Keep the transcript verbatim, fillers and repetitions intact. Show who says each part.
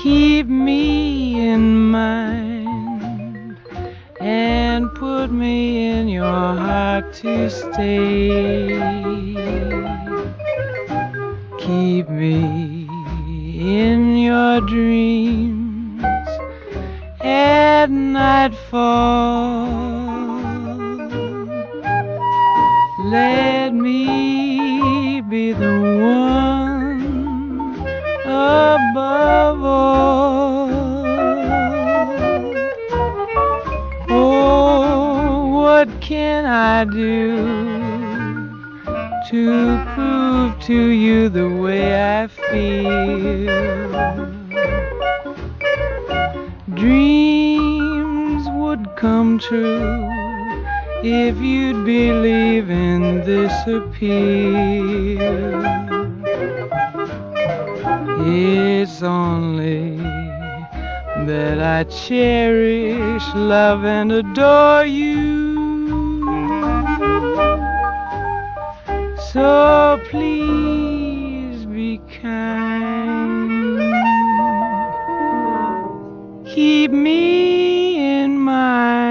Speaker 1: Keep me in mind and put me in your heart to stay. Keep me in your dreams at nightfall. Let me be the one above all. Oh, what can I do to prove to you the way I feel? Dreams would come true if you'd believe in this appeal. It's only that I cherish, love, and adore you. So please be kind. Keep me in mind